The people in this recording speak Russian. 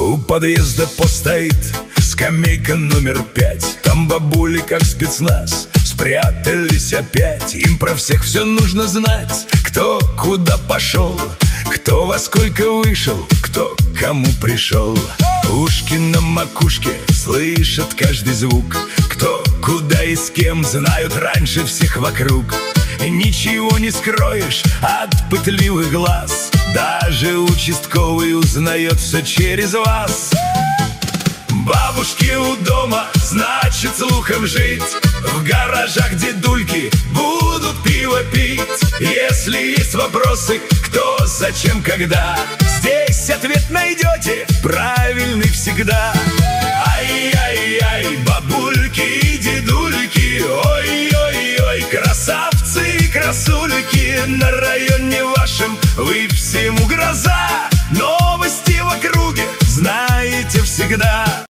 У подъезда постоит скамейка номер 5. Там бабули, как спецназ, спрятались опять. Им про всех все нужно знать: кто куда пошел, кто во сколько вышел, кто кому пришел. Ушки на макушке слышат каждый звук, кто куда и с кем знают раньше всех вокруг. И ничего не скроешь от пытливых глаз, даже участковый узнает все через вас. Бабушки у дома, значит слухом жить. В гаражах дедульки будут пиво пить. Если есть вопросы, кто, зачем, когда, здесь ответ найдете правильный всегда. Ай-яй-яй, бабульки и дедульки, ой-ой-ой, красавцы и красульки. На районе вашем вы всему гроза, новости в округе знаете всегда.